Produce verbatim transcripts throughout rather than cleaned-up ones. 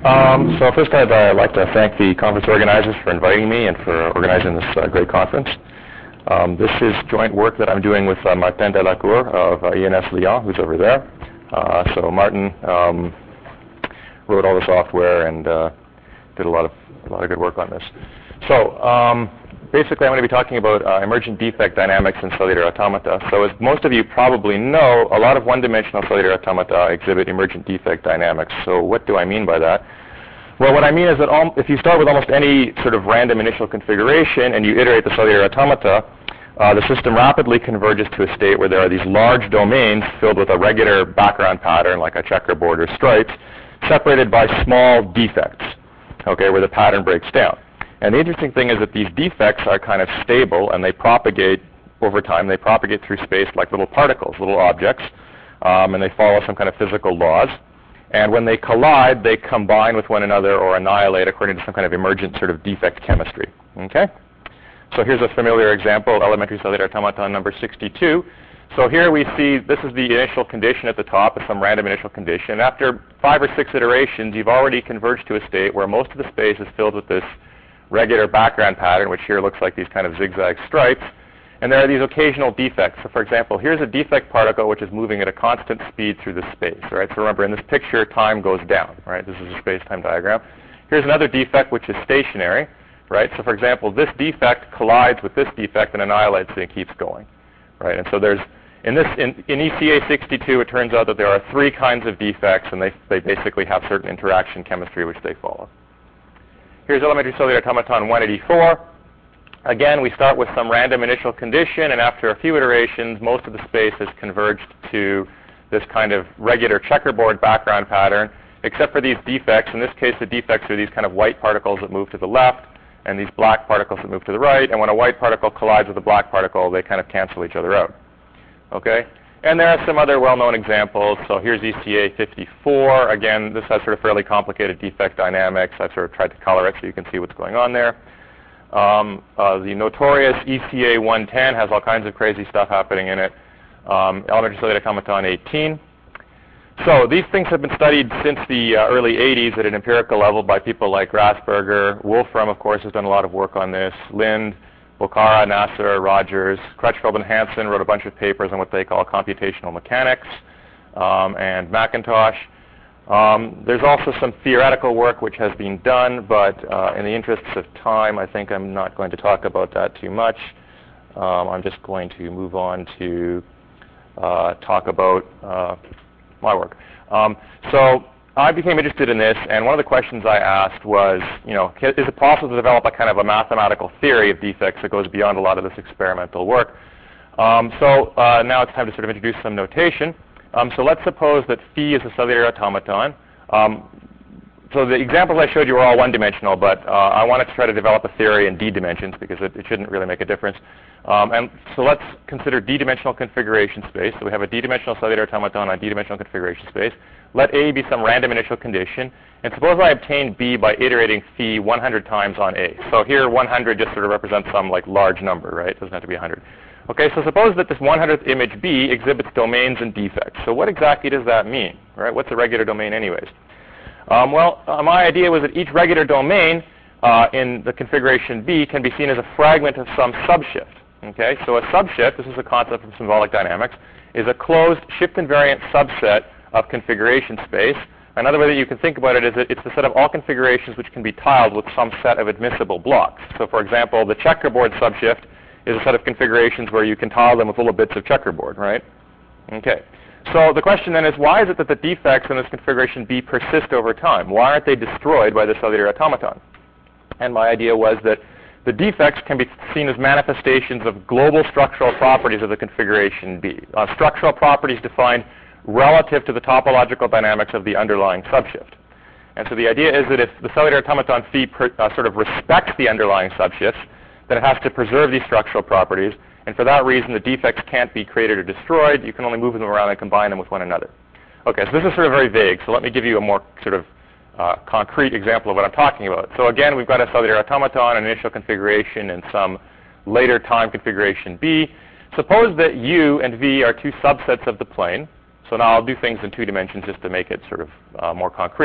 Um, so first I'd uh, like to thank the conference organizers for inviting me and for organizing this uh, great conference. Um, this is joint work that I'm doing with uh, Martin Delacour of uh, E N S Lyon, who's over there. Uh, so Martin um, wrote all the software and uh, did a lot of a lot of good work on this. So um, basically I'm going to be talking about uh, emergent defect dynamics in cellular automata. So as most of you probably know, a lot of one-dimensional cellular automata exhibit emergent defect dynamics. So what do I mean by that? Well, what I mean is that all, if you start with almost any sort of random initial configuration and you iterate the cellular automata, uh, the system rapidly converges to a state where there are these large domains filled with a regular background pattern, like a checkerboard or stripes, separated by small defects, okay, where the pattern breaks down. And the interesting thing is that these defects are kind of stable, and they propagate over time. They propagate through space like little particles, little objects, um, and they follow some kind of physical laws. And when they collide, they combine with one another or annihilate according to some kind of emergent sort of defect chemistry. Okay? So here's a familiar example, elementary cellular automaton number sixty-two. So here we see this is the initial condition at the top, of some random initial condition. After five or six iterations, you've already converged to a state where most of the space is filled with this regular background pattern, which here looks like these kind of zigzag stripes. And there are these occasional defects. So for example, here's a defect particle which is moving at a constant speed through the space. Right? So remember, in this picture, time goes down. Right? This is a space-time diagram. Here's another defect which is stationary. Right? So for example, this defect collides with this defect and annihilates it and keeps going. Right? And so there's in this in, in E C A sixty-two, it turns out that there are three kinds of defects, and they they basically have certain interaction chemistry which they follow. Here's elementary cellular automaton one eighty-four. Again, we start with some random initial condition, and after a few iterations, most of the space has converged to this kind of regular checkerboard background pattern, except for these defects. In this case, the defects are these kind of white particles that move to the left, and these black particles that move to the right. And when a white particle collides with a black particle, they kind of cancel each other out. Okay? And there are some other well-known examples. So here's E C A fifty-four. Again, this has sort of fairly complicated defect dynamics. I've sort of tried to color it so you can see what's going on there. Um, uh, the notorious E C A one ten has all kinds of crazy stuff happening in it. Um, elementary cellular automaton eighteen. So these things have been studied since the uh, early eighties at an empirical level by people like Rasberger. Wolfram, of course, has done a lot of work on this. Lind, Bocara, Nasser, Rogers, Crutchfield, and Hansen wrote a bunch of papers on what they call computational mechanics, um, and McIntosh. Um, there's also some theoretical work which has been done, but uh, in the interests of time, I think I'm not going to talk about that too much. Um, I'm just going to move on to uh, talk about uh, my work. Um, so I became interested in this, and one of the questions I asked was, you know, is it possible to develop a kind of a mathematical theory of defects that goes beyond a lot of this experimental work? Um, so uh, now it's time to sort of introduce some notation. Um, so let's suppose that phi is a cellular automaton. Um, so the examples I showed you were all one-dimensional, but uh, I wanted to try to develop a theory in d dimensions because it, it shouldn't really make a difference. Um, and so let's consider d-dimensional configuration space. So we have a d-dimensional cellular automaton on d-dimensional configuration space. Let A be some random initial condition. And suppose I obtain B by iterating phi one hundred times on A. So here one hundred just sort of represents some like large number, right? It doesn't have to be one hundred. Okay, so suppose that this one hundredth image B exhibits domains and defects. So what exactly does that mean, right? What's a regular domain anyways? Um, well, uh, my idea was that each regular domain uh, in the configuration B can be seen as a fragment of some subshift. Okay, so a subshift, this is a concept from symbolic dynamics, is a closed shift-invariant subset of configuration space. Another way that you can think about it is that it's the set of all configurations which can be tiled with some set of admissible blocks. So for example, the checkerboard subshift is a set of configurations where you can tile them with little bits of checkerboard, right? Okay. So the question then is, why is it that the defects in this configuration B persist over time? Why aren't they destroyed by the cellular automaton? And my idea was that the defects can be seen as manifestations of global structural properties of the configuration B. Uh, structural properties defined relative to the topological dynamics of the underlying subshift. And so the idea is that if the cellular automaton phi per, uh, sort of respects the underlying subshifts, then it has to preserve these structural properties. And for that reason, the defects can't be created or destroyed. You can only move them around and combine them with one another. Okay, so this is sort of very vague. So let me give you a more sort of uh, concrete example of what I'm talking about. So again, we've got a cellular automaton, an initial configuration, and some later time configuration B. Suppose that U and V are two subsets of the plane. So now I'll do things in two dimensions just to make it sort of uh, more concrete.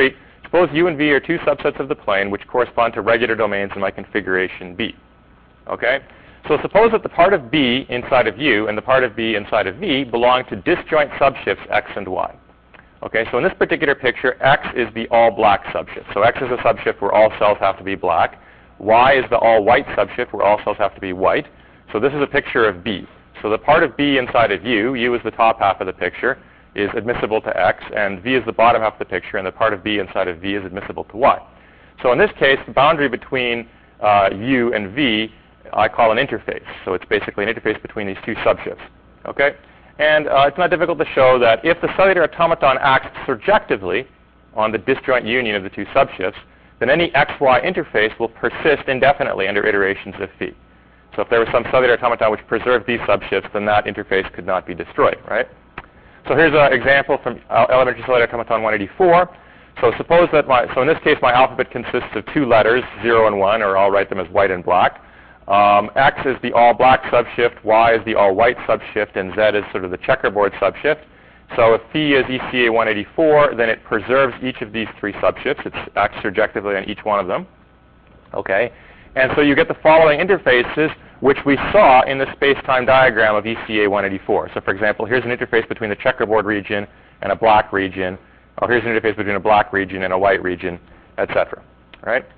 Suppose U and V are two subsets of the plane which correspond to regular domains in my configuration B. Okay? So suppose that the part of B inside of U and the part of B inside of V belong to disjoint subshifts X and Y. Okay, so in this particular picture, X is the all-black subshift. So X is a subshift where all cells have to be black. Y is the all-white subshift where all cells have to be white. So this is a picture of B. So the part of B inside of U, U is the top half of the picture, is admissible to X, and V is the bottom half of the picture, and the part of B inside of V is admissible to Y. So in this case, the boundary between uh, U and V I call an interface. So it's basically an interface between these two subshifts. Okay? And uh, it's not difficult to show that if the cellular automaton acts surjectively on the disjoint union of the two subshifts, then any X Y interface will persist indefinitely under iterations of phi. So if there was some cellular automaton which preserved these subshifts, then that interface could not be destroyed, right? So here's an example from elementary cellular automaton one eighty-four. So suppose that my, so in this case my alphabet consists of two letters, zero and one, or I'll write them as white and black. Um, X is the all-black subshift, Y is the all-white subshift, and Z is sort of the checkerboard subshift. So if phi is E C A one eighty-four, then it preserves each of these three subshifts. It acts surjectively on each one of them. Okay? And so you get the following interfaces, which we saw in the space-time diagram of E C A one eighty-four. So for example, here's an interface between the checkerboard region and a black region. Or here's an interface between a black region and a white region, et cetera. All right?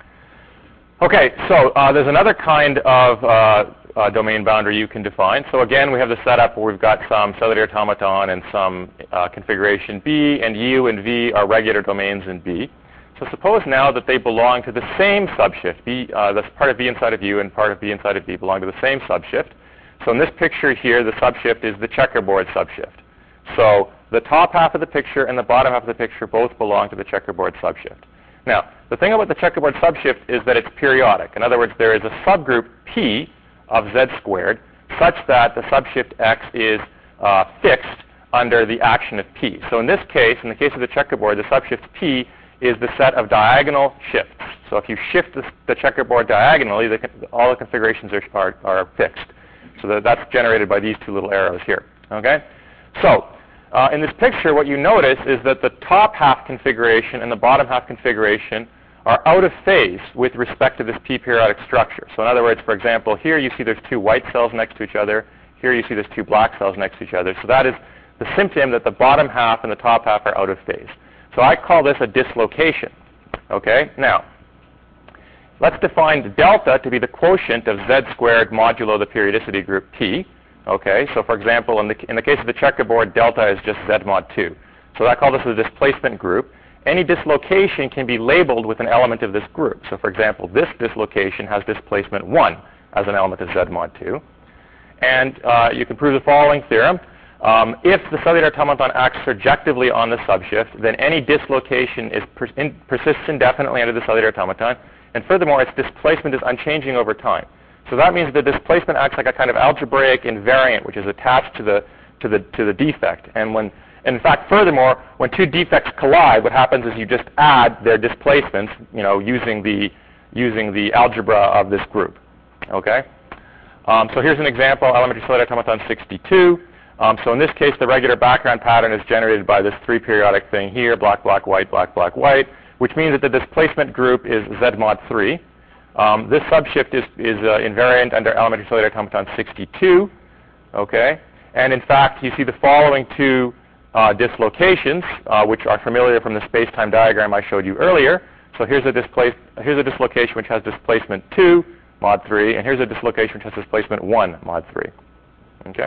Okay, so uh, there's another kind of uh, uh, domain boundary you can define. So again, we have the setup where we've got some cellular automaton and some uh, configuration B, and U and V are regular domains in B. So suppose now that they belong to the same subshift. B, uh, that's part of B inside of U and part of B inside of B belong to the same subshift. So in this picture here, the subshift is the checkerboard subshift. So the top half of the picture and the bottom half of the picture both belong to the checkerboard subshift. Now, the thing about the checkerboard subshift is that it's periodic. In other words, there is a subgroup P of Z squared such that the subshift X is uh, fixed under the action of P. So in this case, in the case of the checkerboard, the subshift P is the set of diagonal shifts. So if you shift the, the checkerboard diagonally, the, all the configurations are, are, are fixed. So that, that's generated by these two little arrows here. Okay? So Uh, in this picture, what you notice is that the top half configuration and the bottom half configuration are out of phase with respect to this p-periodic structure. So in other words, for example, here you see there's two white cells next to each other. Here you see there's two black cells next to each other. So that is the symptom that the bottom half and the top half are out of phase. So I call this a dislocation. Okay? Now, let's define delta to be the quotient of Z squared modulo the periodicity group P. Okay, so for example, in the, in the case of the checkerboard, delta is just Z mod two. So I call this a displacement group. Any dislocation can be labeled with an element of this group. So for example, this dislocation has displacement one as an element of Z mod two. And uh, you can prove the following theorem. Um, if the cellular automaton acts surjectively on the subshift, then any dislocation is per in, persists indefinitely under the cellular automaton. And furthermore, its displacement is unchanging over time. So that means the displacement acts like a kind of algebraic invariant, which is attached to the to the to the defect. And when, and in fact, furthermore, when two defects collide, what happens is you just add their displacements, you know, using the using the algebra of this group. Okay. Um, so here's an example: elementary cellular automaton sixty-two. Um, so in this case, the regular background pattern is generated by this three-periodic thing here: black, black, white, black, black, white, which means that the displacement group is Z mod three. Um, this subshift is, is uh, invariant under elementary cellular automaton sixty-two, okay? And in fact, you see the following two uh, dislocations, uh, which are familiar from the space-time diagram I showed you earlier. So here's a, displace, here's a dislocation which has displacement two, mod three, and here's a dislocation which has displacement one, mod three, okay?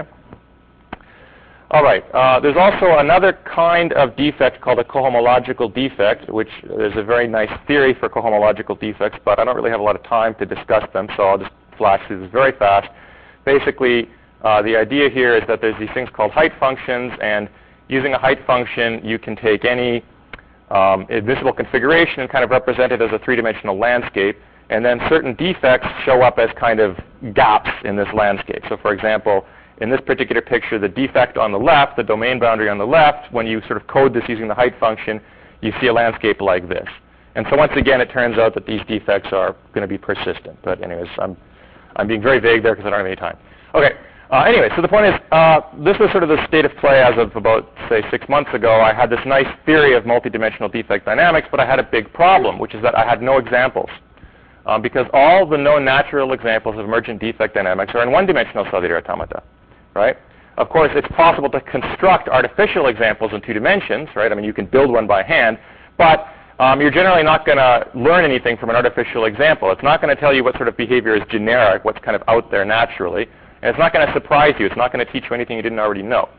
All right, uh, there's also another kind of defect called a cohomological defect, which there's a very nice theory for cohomological defects, but I don't really have a lot of time to discuss them, so I'll just flash through this very fast. Basically, uh, the idea here is that there's these things called height functions, and using a height function, you can take any um, admissible configuration and kind of represent it as a three-dimensional landscape, and then certain defects show up as kind of gaps in this landscape. So for example, in this particular picture, the defect on the left, the domain boundary on the left, when you sort of code this using the height function, you see a landscape like this. And so once again, it turns out that these defects are going to be persistent. But anyways, I'm, I'm being very vague there because I don't have any time. Okay, Uh, anyway, so the point is, uh, this was sort of the state of play as of about, say, six months ago. I had this nice theory of multidimensional defect dynamics, but I had a big problem, which is that I had no examples. Um, because all the known natural examples of emergent defect dynamics are in one-dimensional cellular automata, right? Of course, it's possible to construct artificial examples in two dimensions, right? I mean, you can build one by hand, but um, you're generally not going to learn anything from an artificial example. It's not going to tell you what sort of behavior is generic, what's kind of out there naturally, and it's not going to surprise you. It's not going to teach you anything you didn't already know.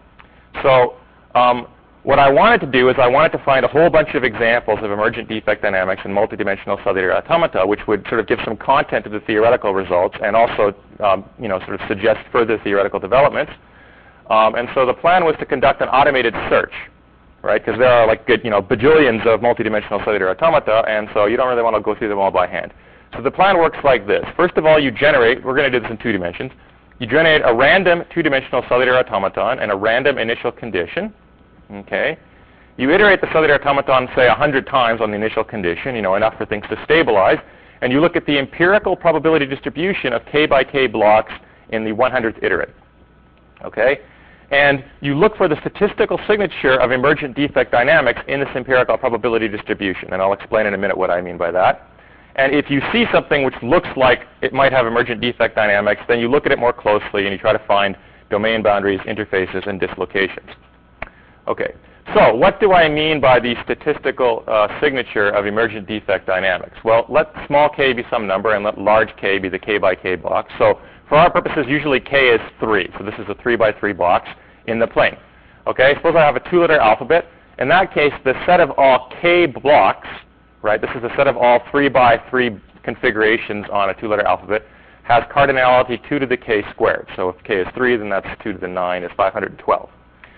So um, what I wanted to do is I wanted to find a whole bunch of examples of emergent defect dynamics in multidimensional cellular automata, which would sort of give some content to the theoretical results and also, um, you know, sort of suggest further theoretical developments. Um, and so the plan was to conduct an automated search, right? Because there are like good, you know, bajillions of multidimensional cellular automata, and so you don't really want to go through them all by hand. So the plan works like this. First of all, you generate, we're going to do this in two dimensions, you generate a random two-dimensional cellular automaton and a random initial condition, okay? You iterate the cellular automaton, say, one hundred times on the initial condition, you know, enough for things to stabilize, and you look at the empirical probability distribution of k by k blocks in the one hundredth iterate, okay? And you look for the statistical signature of emergent defect dynamics in this empirical probability distribution, and I'll explain in a minute what I mean by that. And if you see something which looks like it might have emergent defect dynamics, then you look at it more closely and you try to find domain boundaries, interfaces, and dislocations. Okay, so what do I mean by the statistical uh, signature of emergent defect dynamics? Well, let small k be some number and let large k be the k by k block. So for our purposes, usually k is three. So this is a three by three box in the plane. Okay, suppose I have a two-letter alphabet. In that case, the set of all k blocks, right, this is a set of all three by three configurations on a two-letter alphabet, has cardinality two to the k squared. So if k is three, then that's two to the nine is five hundred twelve.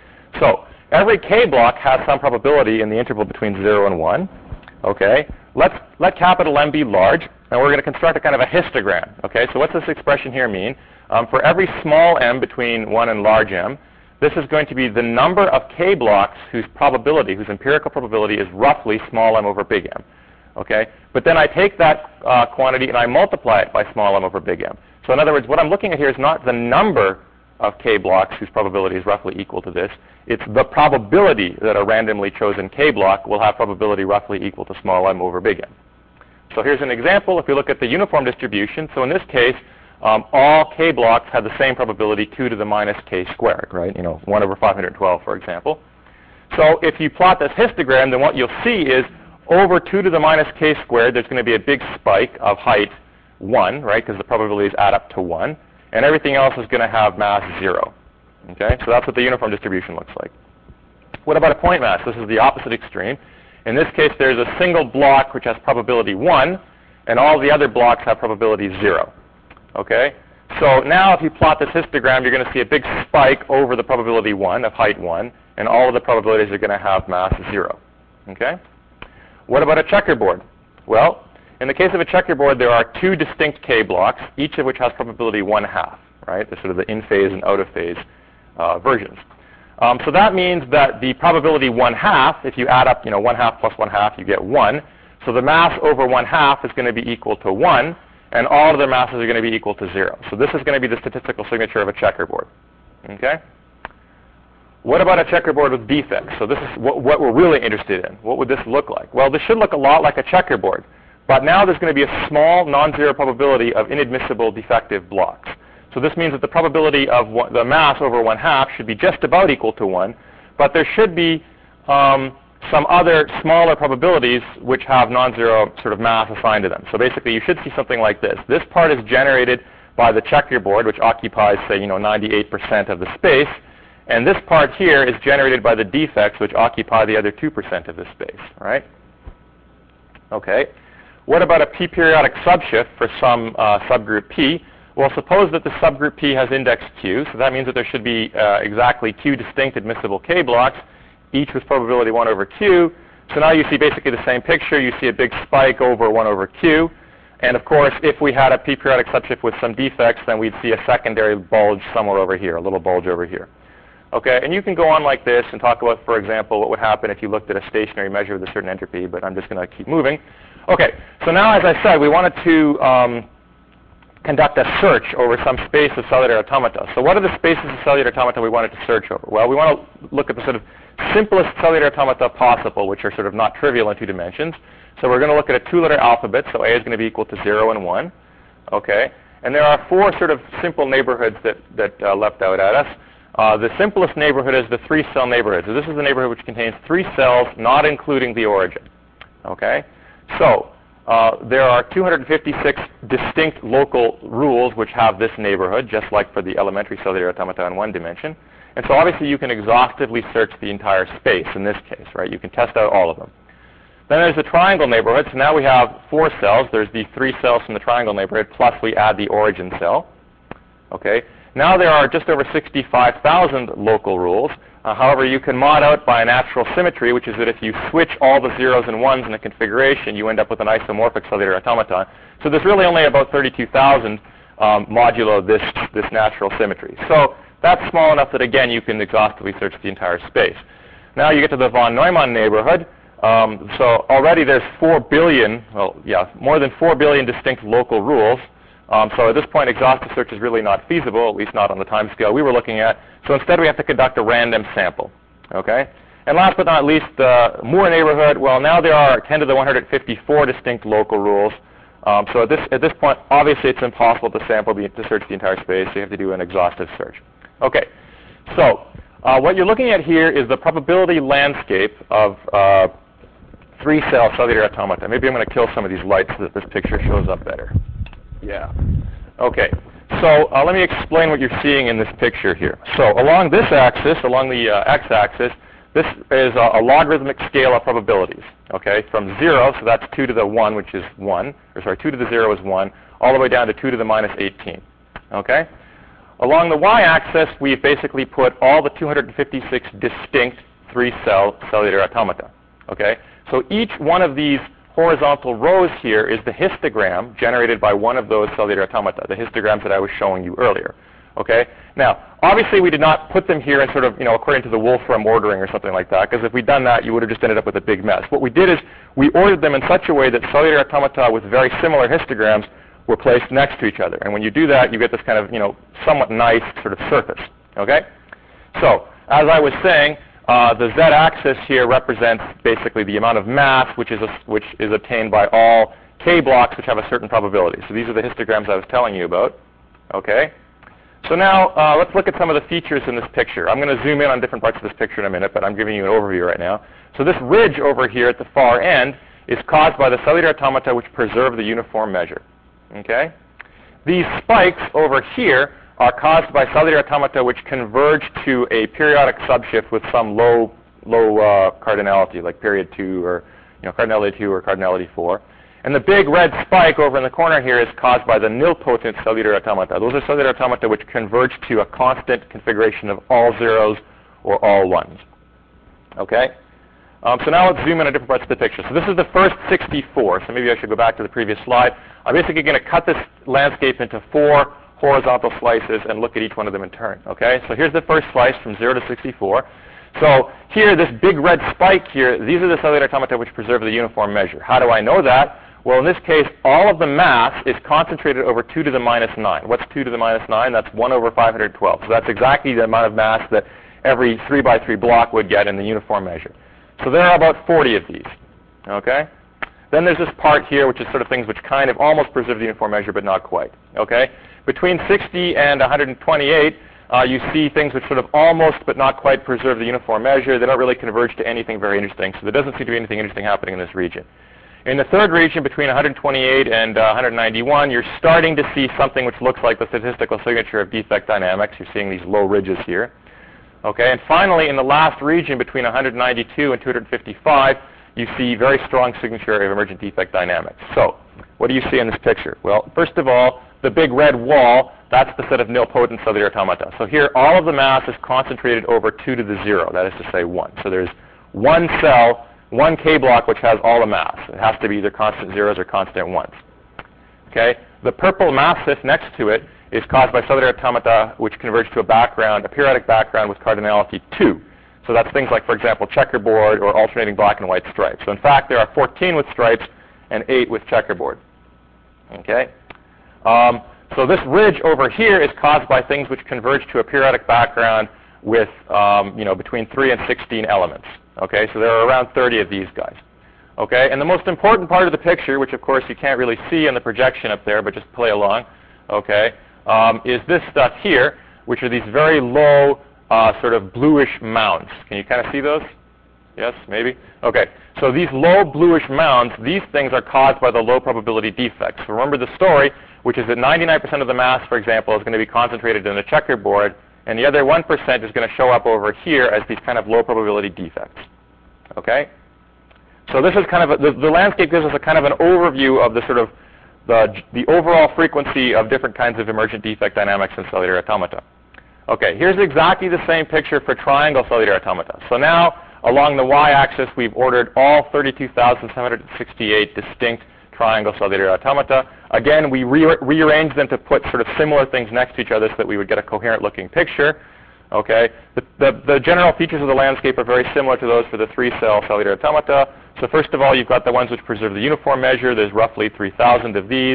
So every k block has some probability in the interval between zero and one. Okay, let's let capital M be large, and we're going to construct a kind of a histogram. Okay, so what's this expression here mean? Um, for every small m between one and large m, this is going to be the number of k blocks whose probability, whose empirical probability is roughly small m over big M. Okay? But then I take that uh, quantity and I multiply it by small m over big M. So in other words, what I'm looking at here is not the number of k blocks whose probability is roughly equal to this. It's the probability that a randomly chosen k block will have probability roughly equal to small m over big M. So here's an example. If you look at the uniform distribution, so in this case, Um, all k blocks have the same probability, two to the minus k squared, right? You know, one over five hundred twelve, for example. So if you plot this histogram, then what you'll see is over two to the minus k squared, there's going to be a big spike of height one, right? Because the probabilities add up to one. And everything else is going to have mass zero. Okay? So that's what the uniform distribution looks like. What about a point mass? This is the opposite extreme. In this case, there's a single block which has probability one, and all the other blocks have probability zero. Okay, so now if you plot this histogram, you're going to see a big spike over the probability one of height one, and all of the probabilities are going to have mass zero. Okay, what about a checkerboard? Well, in the case of a checkerboard, there are two distinct k blocks, each of which has probability one half. Right, the sort of the in phase and out of phase uh, versions. Um, so that means that the probability one half, if you add up, you know, one half plus one half, you get one. So the mass over one half is going to be equal to one. And all of their masses are going to be equal to zero. So this is going to be the statistical signature of a checkerboard. Okay? What about a checkerboard with defects? So this is what, what we're really interested in. What would this look like? Well, this should look a lot like a checkerboard. But now there's going to be a small non-zero probability of inadmissible defective blocks. So this means that the probability of one, the mass over one half should be just about equal to one. But there should be um, some other smaller probabilities which have non-zero sort of mass assigned to them. So basically, you should see something like this. This part is generated by the checkerboard, which occupies, say, you know, ninety-eight percent of the space. And this part here is generated by the defects, which occupy the other two percent of the space. Right? Okay. What about a p-periodic subshift for some uh, subgroup P? Well, suppose that the subgroup P has index Q. So that means that there should be uh, exactly two distinct admissible k blocks, each with probability one over q. So now you see basically the same picture. You see a big spike over one over q. And of course, if we had a p-periodic subshift with some defects, then we'd see a secondary bulge somewhere over here, a little bulge over here. Okay, and you can go on like this and talk about, for example, what would happen if you looked at a stationary measure with a certain entropy, but I'm just going to keep moving. Okay, so now, as I said, we wanted to um, conduct a search over some space of cellular automata. So what are the spaces of cellular automata we wanted to search over? Well, we want to look at the sort of simplest cellular automata possible, which are sort of not trivial in two dimensions. So we're going to look at a two-letter alphabet, so A is going to be equal to zero and one. Okay? And there are four sort of simple neighborhoods that, that uh, leapt out at us. Uh, the simplest neighborhood is the three-cell neighborhood. So this is the neighborhood which contains three cells, not including the origin. Okay? So uh, there are two hundred fifty-six distinct local rules which have this neighborhood, just like for the elementary cellular automata in one dimension. And so obviously you can exhaustively search the entire space in this case, right? You can test out all of them. Then there's the triangle neighborhood. So now we have four cells. There's the three cells from the triangle neighborhood, plus we add the origin cell. Okay? Now there are just over sixty-five thousand local rules. Uh, however, you can mod out by a natural symmetry, which is that if you switch all the zeros and ones in a configuration, you end up with an isomorphic cellular automaton. So there's really only about thirty-two thousand um, modulo this, this natural symmetry. So that's small enough that, again, you can exhaustively search the entire space. Now you get to the von Neumann neighborhood. Um, so already there's four billion, well, yeah, more than four billion distinct local rules. Um, so at this point, exhaustive search is really not feasible, at least not on the time scale we were looking at. So instead, we have to conduct a random sample. Okay? And last but not least, the Moore neighborhood. Well, now there are ten to the one hundred fifty-four distinct local rules. Um, so at this at this point, obviously, it's impossible to sample the, to search the entire space. So you have to do an exhaustive search. Okay. So uh, what you're looking at here is the probability landscape of uh, three-cell cellular automata. Maybe I'm going to kill some of these lights so that this picture shows up better. Yeah. Okay. So uh, let me explain what you're seeing in this picture here. So along this axis, along the uh, x-axis, this is a, a logarithmic scale of probabilities. Okay, from zero, so that's two to the one, which is one, or sorry, two to the zero is one, all the way down to two to the minus eighteen. Okay. Along the y-axis, we've basically put all the two hundred fifty-six distinct three-cell cellular automata. Okay. So each one of these horizontal rows here is the histogram generated by one of those cellular automata, the histograms that I was showing you earlier. Okay? Now, obviously we did not put them here in sort of, you know, according to the Wolfram ordering or something like that, because if we'd done that, you would have just ended up with a big mess. What we did is we ordered them in such a way that cellular automata with very similar histograms were placed next to each other. And when you do that, you get this kind of, you know, somewhat nice sort of surface. Okay? So, as I was saying, Uh, the z-axis here represents basically the amount of mass which is, a, which is obtained by all k blocks which have a certain probability. So these are the histograms I was telling you about. Okay? So now uh, let's look at some of the features in this picture. I'm going to zoom in on different parts of this picture in a minute, but I'm giving you an overview right now. So this ridge over here at the far end is caused by the cellular automata which preserve the uniform measure. Okay? These spikes over here are caused by cellular automata which converge to a periodic subshift with some low low uh, cardinality, like period two or you know cardinality two or cardinality four. And the big red spike over in the corner here is caused by the nilpotent cellular automata. Those are cellular automata which converge to a constant configuration of all zeros or all ones. Okay? Um, so now let's zoom in on different parts of the picture. So this is the first sixty-four. So maybe I should go back to the previous slide. I'm basically going to cut this landscape into four horizontal slices and look at each one of them in turn. Okay, so here's the first slice from zero to sixty-four. So here, this big red spike here, these are the cellular automata which preserve the uniform measure. How do I know that? Well, in this case, all of the mass is concentrated over two to the minus nine. What's two to the minus nine? That's one over five hundred twelve. So that's exactly the amount of mass that every three by three block would get in the uniform measure. So there are about forty of these. Okay? Then there's this part here, which is sort of things which kind of almost preserve the uniform measure, but not quite. Okay? Between sixty and one hundred twenty-eight, uh, you see things which sort of almost but not quite preserve the uniform measure. They don't really converge to anything very interesting, so there doesn't seem to be anything interesting happening in this region. In the third region, between one hundred twenty-eight and uh, one hundred ninety-one, you're starting to see something which looks like the statistical signature of defect dynamics. You're seeing these low ridges here. Okay, and finally, in the last region, between one hundred ninety-two and two hundred fifty-five, you see very strong signature of emergent defect dynamics. So, what do you see in this picture? Well, first of all, the big red wall, that's the set of nilpotent cellular automata. So here, all of the mass is concentrated over two to the zero, that is to say one. So there's one cell, one K block, which has all the mass. It has to be either constant zeros or constant ones. Okay? The purple massif next to it is caused by cellular automata which converge to a background, a periodic background with cardinality two. So that's things like, for example, checkerboard or alternating black and white stripes. So in fact, there are fourteen with stripes and eight with checkerboard. Okay? Um, So this ridge over here is caused by things which converge to a periodic background with, um, you know, between three and sixteen elements. Okay, so there are around thirty of these guys. Okay, and the most important part of the picture, which of course you can't really see in the projection up there, but just play along, okay, um, is this stuff here, which are these very low, uh, sort of bluish mounds. Can you kind of see those? Yes, maybe? Okay, so these low bluish mounds, these things are caused by the low probability defects. So remember the story, which is that ninety-nine percent of the mass, for example, is going to be concentrated in the checkerboard, and the other one percent is going to show up over here as these kind of low probability defects. Okay? So this is kind of, a, the, the landscape gives us a kind of an overview of the sort of, the, the overall frequency of different kinds of emergent defect dynamics in cellular automata. Okay, here's exactly the same picture for triangle cellular automata. So now, along the y-axis, we've ordered all thirty-two thousand seven hundred sixty-eight distinct triangle cellular automata. Again, we re rearranged them to put sort of similar things next to each other so that we would get a coherent-looking picture. Okay, the, the, the general features of the landscape are very similar to those for the three-cell cellular automata. So first of all, you've got the ones which preserve the uniform measure. There's roughly three thousand of these.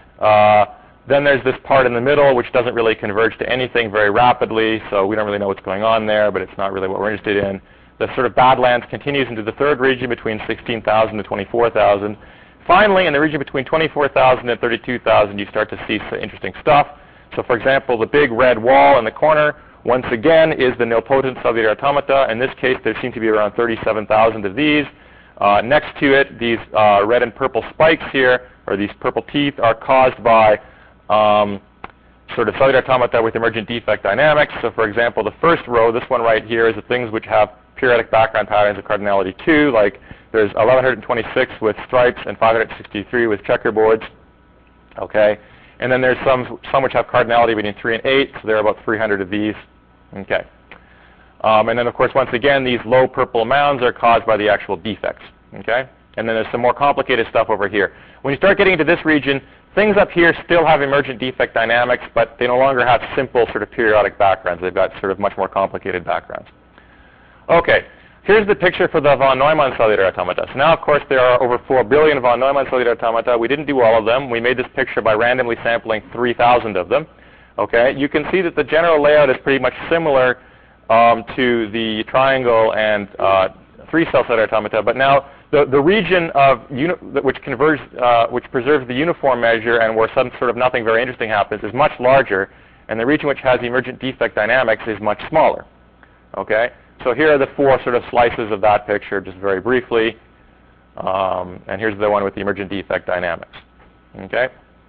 Uh, then there's this part in the middle, which doesn't really converge to anything very rapidly, so we don't really know what's going on there, but it's not really what we're interested in. The sort of Badlands continues into the third region between sixteen thousand to twenty-four thousand. Finally, in the region between twenty-four thousand and thirty-two thousand, you start to see some interesting stuff. So for example, the big red wall in the corner, once again, is the nilpotent cellular automata. In this case, there seem to be around thirty-seven thousand of these. Uh, next to it, these uh, red and purple spikes here, or these purple teeth, are caused by um, sort of cellular automata with emergent defect dynamics. So for example, the first row, this one right here, is the things which have periodic background patterns of cardinality two, like there's eleven twenty-six with stripes and five hundred sixty-three with checkerboards. Okay, and then there's some some which have cardinality between three and eight, so there are about three hundred of these. Okay, um, and then of course once again these low purple mounds are caused by the actual defects. Okay, and then there's some more complicated stuff over here. When you start getting into this region, things up here still have emergent defect dynamics, but they no longer have simple sort of periodic backgrounds. They've got sort of much more complicated backgrounds. Okay, here's the picture for the von Neumann cellular automata. So now, of course, there are over four billion von Neumann cellular automata. We didn't do all of them. We made this picture by randomly sampling three thousand of them. Okay, you can see that the general layout is pretty much similar um, to the triangle and uh, three-cell cellular automata, but now the, the region of uni which converges, uh, which preserves the uniform measure and where some sort of nothing very interesting happens is much larger, and the region which has emergent defect dynamics is much smaller. Okay. So here are the four sort of slices of that picture, just very briefly. Um, and here's the one with the emergent defect dynamics. Okay.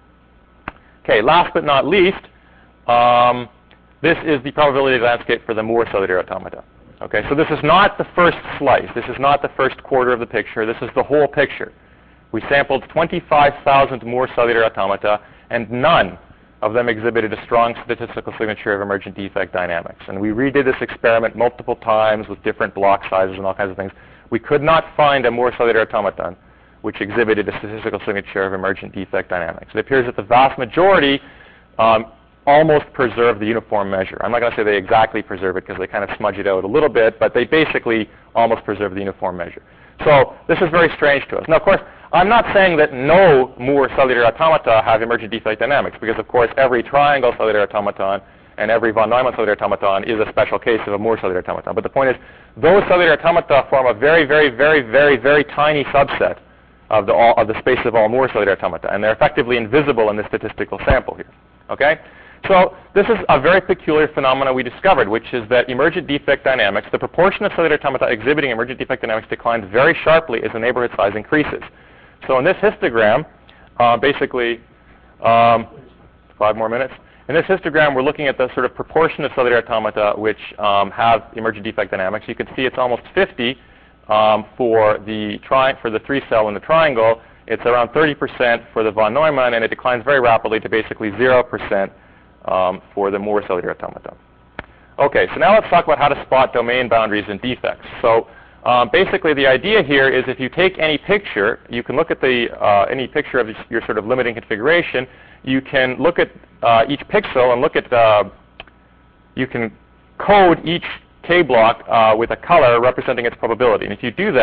Okay. Last but not least, um, this is the probability landscape for the Moore cellular automata. Okay. So this is not the first slice. This is not the first quarter of the picture. This is the whole picture. We sampled twenty-five thousand Moore cellular automata, and none of them exhibited a strong statistical signature of emergent defect dynamics. And we redid this experiment multiple times with different block sizes and all kinds of things. We could not find a Moore cellular automaton which exhibited a statistical signature of emergent defect dynamics. It appears that the vast majority um, almost preserve the uniform measure. I'm not going to say they exactly preserve it because they kind of smudge it out a little bit, but they basically almost preserve the uniform measure. So this is very strange to us. Now, of course, I'm not saying that no Moore cellular automata have emergent defect dynamics, because of course every triangle cellular automaton and every von Neumann cellular automaton is a special case of a Moore cellular automaton. But the point is, those cellular automata form a very, very, very, very, very tiny subset of the, all, of the space of all Moore cellular automata, and they're effectively invisible in the statistical sample here. Okay? So this is a very peculiar phenomena we discovered, which is that emergent defect dynamics, the proportion of cellular automata exhibiting emergent defect dynamics declines very sharply as the neighborhood size increases. So in this histogram, uh, basically, um, five more minutes. In this histogram, we're looking at the sort of proportion of cellular automata which um, have emergent defect dynamics. You can see it's almost fifty um, for the tri for the three-cell and the triangle. It's around thirty percent for the von Neumann, and it declines very rapidly to basically zero percent um, for the Moore cellular automata. Okay, so now let's talk about how to spot domain boundaries and defects. So Um, basically, the idea here is if you take any picture, you can look at the uh, any picture of your sort of limiting configuration. You can look at uh, each pixel and look at uh, you can code each K block uh, with a color representing its probability. And if you do that,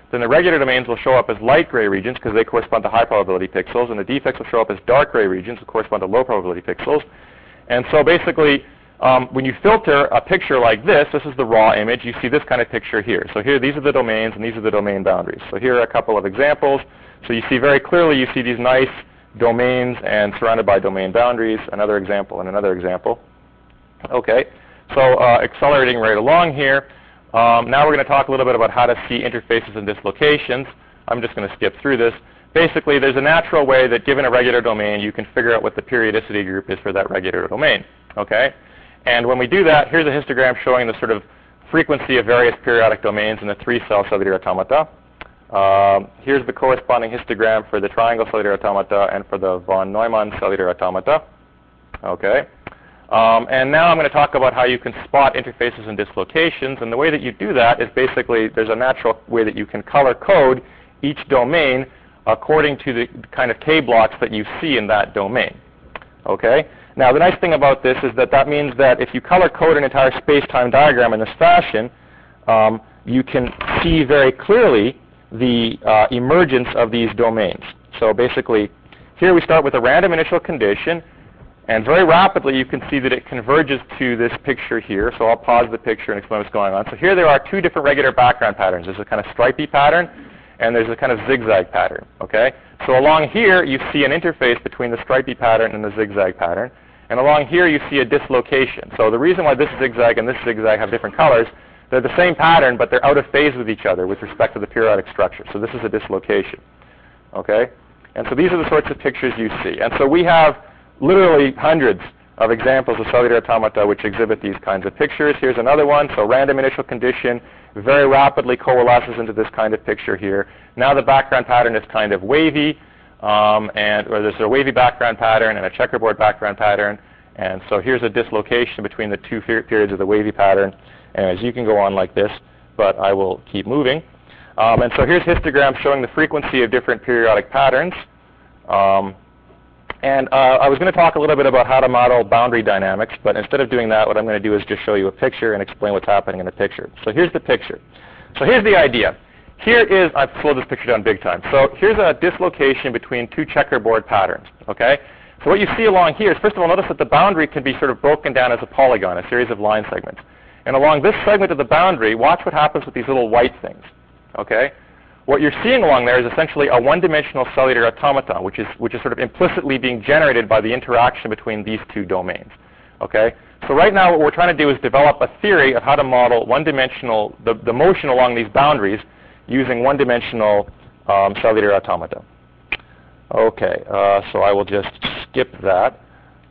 then the regular domains will show up as light gray regions because they correspond to high probability pixels, and the defects will show up as dark gray regions, which correspond to low probability pixels. And so basically, um, when you filter a picture like this, this is the raw image, you see this kind of picture here. So here, these are the domains, and these are the domain boundaries. So here are a couple of examples. So you see very clearly, you see these nice domains and surrounded by domain boundaries. Another example and another example. Okay, so uh, accelerating right along here. Um, now we're going to talk a little bit about how to see interfaces and dislocations. I'm just going to skip through this. Basically, there's a natural way that given a regular domain, you can figure out what the periodicity group is for that regular domain. Okay? And when we do that, here's a histogram showing the sort of frequency of various periodic domains in the three-cell cellular automata. Um, here's the corresponding histogram for the triangle cellular automata and for the von Neumann cellular automata. Okay? Um, and now I'm going to talk about how you can spot interfaces and dislocations. And the way that you do that is basically there's a natural way that you can color code each domain according to the kind of K blocks that you see in that domain. Okay? Now the nice thing about this is that that means that if you color code an entire space-time diagram in this fashion, um, you can see very clearly the uh, emergence of these domains. So basically, here we start with a random initial condition. And very rapidly, you can see that it converges to this picture here. So I'll pause the picture and explain what's going on. So here there are two different regular background patterns. There's a kind of stripy pattern, and there's a kind of zigzag pattern. Okay? So along here, you see an interface between the stripy pattern and the zigzag pattern. And along here, you see a dislocation. So the reason why this zigzag and this zigzag have different colors, they're the same pattern, but they're out of phase with each other with respect to the periodic structure. So this is a dislocation. Okay? And so these are the sorts of pictures you see. And so we have literally hundreds of examples of cellular automata which exhibit these kinds of pictures. Here's another one. So random initial condition very rapidly coalesces into this kind of picture here. Now the background pattern is kind of wavy, um, and or there's a wavy background pattern and a checkerboard background pattern. And so here's a dislocation between the two periods of the wavy pattern. Anyways, you can go on like this, but I will keep moving. Um, and so here's histograms showing the frequency of different periodic patterns. Um, And uh, I was going to talk a little bit about how to model boundary dynamics, but instead of doing that, what I'm going to do is just show you a picture and explain what's happening in the picture. So here's the picture. So here's the idea. Here is, I've slowed this picture down big time. So here's a dislocation between two checkerboard patterns, okay? So what you see along here is, first of all, notice that the boundary can be sort of broken down as a polygon, a series of line segments. And along this segment of the boundary, watch what happens with these little white things, okay? What you're seeing along there is essentially a one-dimensional cellular automaton, which is which is sort of implicitly being generated by the interaction between these two domains. Okay? So right now what we're trying to do is develop a theory of how to model one-dimensional, the, the motion along these boundaries using one-dimensional um, cellular automata. Okay, uh, so I will just skip that.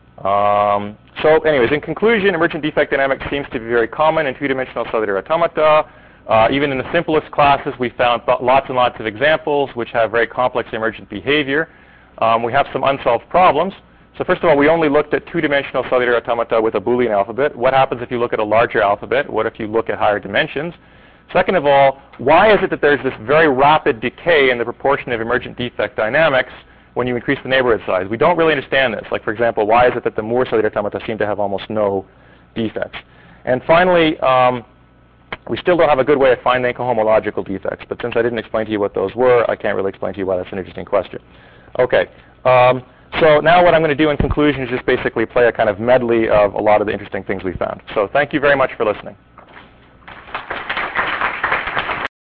Um, so anyways, in conclusion, emergent defect dynamics seems to be very common in two-dimensional cellular automata. Uh, even in the simplest classes, we found lots and lots of examples which have very complex emergent behavior. Um, we have some unsolved problems. So first of all, we only looked at two-dimensional cellular automata with a Boolean alphabet. What happens if you look at a larger alphabet? What if you look at higher dimensions? Second of all, why is it that there's this very rapid decay in the proportion of emergent defect dynamics when you increase the neighborhood size? We don't really understand this. Like, for example, why is it that the Moore cellular automata seem to have almost no defects? And finally, um, we still don't have a good way of finding cohomological defects, but since I didn't explain to you what those were, I can't really explain to you why that's an interesting question. Okay, um, so now what I'm going to do in conclusion is just basically play a kind of medley of a lot of the interesting things we found. So thank you very much for listening.